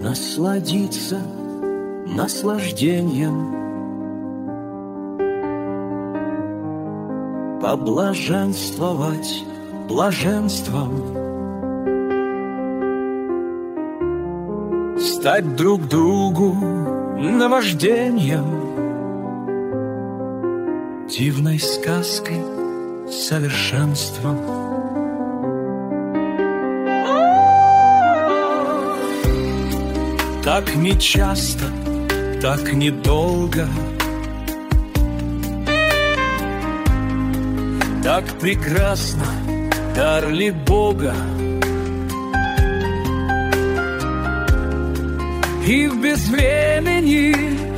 насладиться наслаждением, поблаженствовать блаженством, стать друг другу наваждением, дивной сказкой совершенством. Так нечасто, так недолго, так прекрасно, дар ли Бога, и в безвремени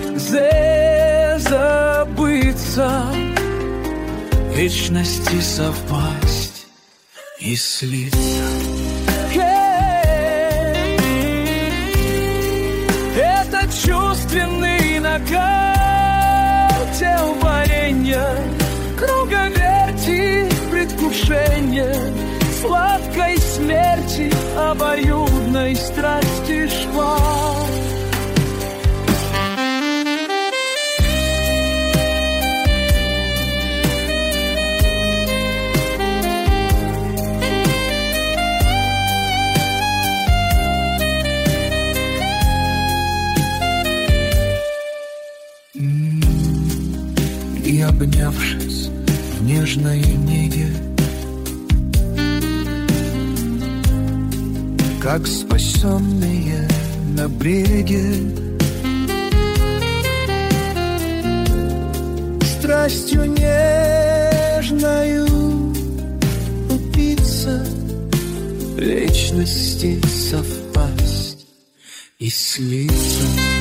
забыться, вечности совпасть и слиться. Это чувственный накал тел варенья, круговерти предвкушения, сладкой смерти, обоюдной страсти шквал. И обнявшись в нежной неге, как спасенные на бреге, страстью нежною упиться, вечности совпасть и слиться.